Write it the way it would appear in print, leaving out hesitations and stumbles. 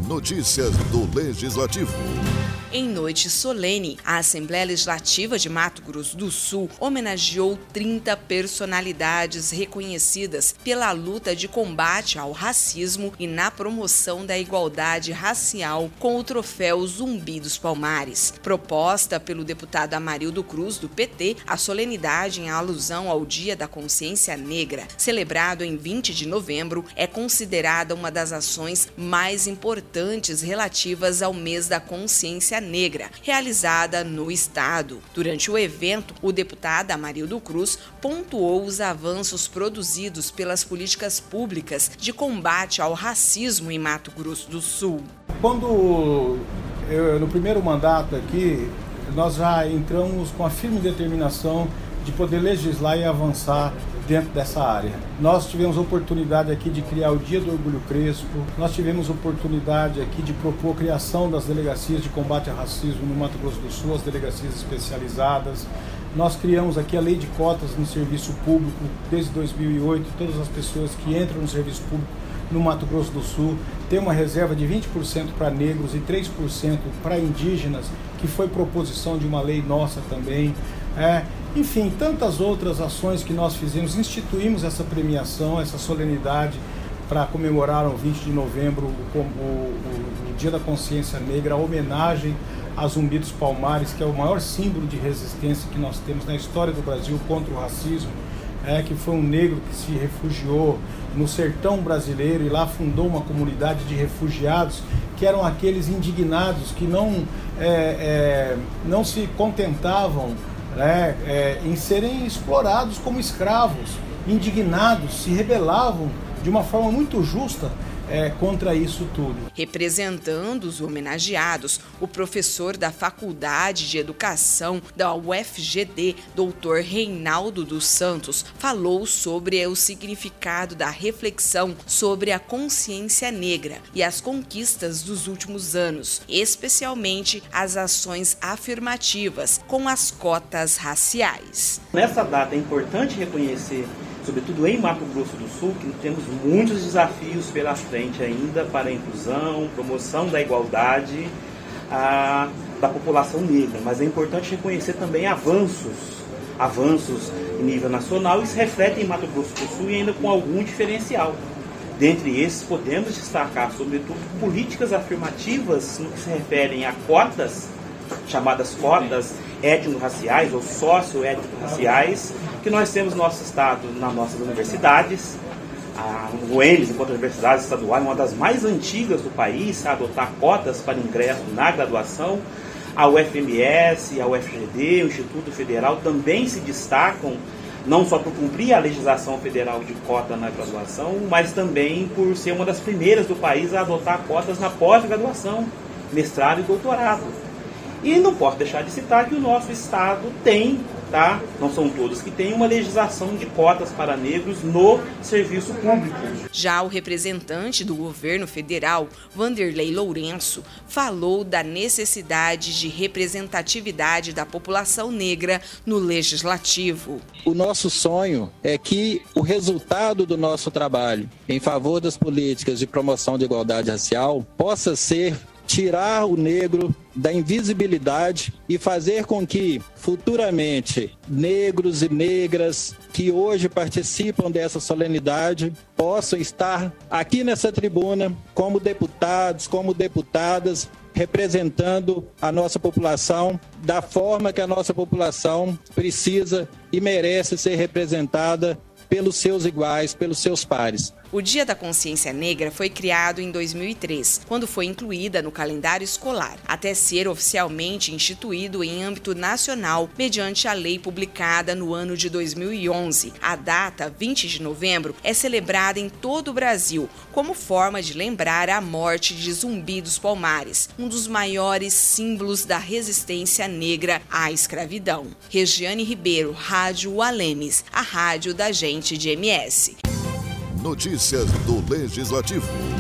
Notícias do Legislativo. Em noite solene, a Assembleia Legislativa de Mato Grosso do Sul homenageou 30 personalidades reconhecidas pela luta de combate ao racismo e na promoção da igualdade racial com o troféu Zumbi dos Palmares. Proposta pelo deputado Amarildo Cruz, do PT, a solenidade em alusão ao Dia da Consciência Negra, celebrado em 20 de novembro, é considerada uma das ações mais importantes relativas ao mês da consciência negra, realizada no estado. Durante o evento, o deputado Amarildo Cruz pontuou os avanços produzidos pelas políticas públicas de combate ao racismo em Mato Grosso do Sul. No primeiro mandato aqui, nós já entramos com a firme determinação de poder legislar e avançar dentro dessa área. Nós tivemos oportunidade aqui de criar o Dia do Orgulho Crespo, nós tivemos oportunidade aqui de propor a criação das delegacias de combate ao racismo no Mato Grosso do Sul, as delegacias especializadas. Nós criamos aqui a lei de cotas no serviço público desde 2008, todas as pessoas que entram no serviço público no Mato Grosso do Sul tem uma reserva de 20% para negros e 3% para indígenas, que foi proposição de uma lei nossa também. Enfim, tantas outras ações que nós fizemos, instituímos essa premiação, essa solenidade para comemorar o 20 de novembro, o Dia da Consciência Negra, a homenagem a Zumbi dos Palmares, que é o maior símbolo de resistência que nós temos na história do Brasil contra o racismo, que foi um negro que se refugiou no sertão brasileiro e lá fundou uma comunidade de refugiados que eram aqueles indignados que não se contentavam em serem explorados como escravos, indignados, se rebelavam de uma forma muito justa contra isso tudo. Representando os homenageados, o professor da Faculdade de Educação da UFGD, Dr. Reinaldo dos Santos, falou sobre o significado da reflexão sobre a consciência negra e as conquistas dos últimos anos, especialmente as ações afirmativas com as cotas raciais. Nessa data é importante reconhecer, sobretudo em Mato Grosso do Sul, que temos muitos desafios pela frente ainda para a inclusão, promoção da igualdade da população negra, mas é importante reconhecer também avanços em nível nacional e se refletem em Mato Grosso do Sul e ainda com algum diferencial. Dentre esses, podemos destacar, sobretudo, políticas afirmativas no que se referem a cotas, chamadas cotas étnico-raciais ou socio-étnico-raciais, que nós temos no nosso estado, nas nossas universidades. A UENS, enquanto universidade estadual, é uma das mais antigas do país a adotar cotas para ingresso na graduação. A UFMS, a UFGD, o Instituto Federal também se destacam, não só por cumprir a legislação federal de cota na graduação, mas também por ser uma das primeiras do país a adotar cotas na pós-graduação, mestrado e doutorado. E não posso deixar de citar que o nosso estado tem, não são todos que têm, uma legislação de cotas para negros no serviço público. Já o representante do governo federal, Vanderlei Lourenço, falou da necessidade de representatividade da população negra no legislativo. O nosso sonho é que o resultado do nosso trabalho em favor das políticas de promoção de igualdade racial possa ser tirar o negro da invisibilidade e fazer com que futuramente negros e negras que hoje participam dessa solenidade possam estar aqui nessa tribuna como deputados, como deputadas, representando a nossa população da forma que a nossa população precisa e merece ser representada pelos seus iguais, pelos seus pares. O Dia da Consciência Negra foi criado em 2003, quando foi incluída no calendário escolar, até ser oficialmente instituído em âmbito nacional mediante a lei publicada no ano de 2011. A data, 20 de novembro, é celebrada em todo o Brasil como forma de lembrar a morte de Zumbi dos Palmares, um dos maiores símbolos da resistência negra à escravidão. Regiane Ribeiro, Rádio Alemes, a rádio da gente de MS. Notícias do Legislativo.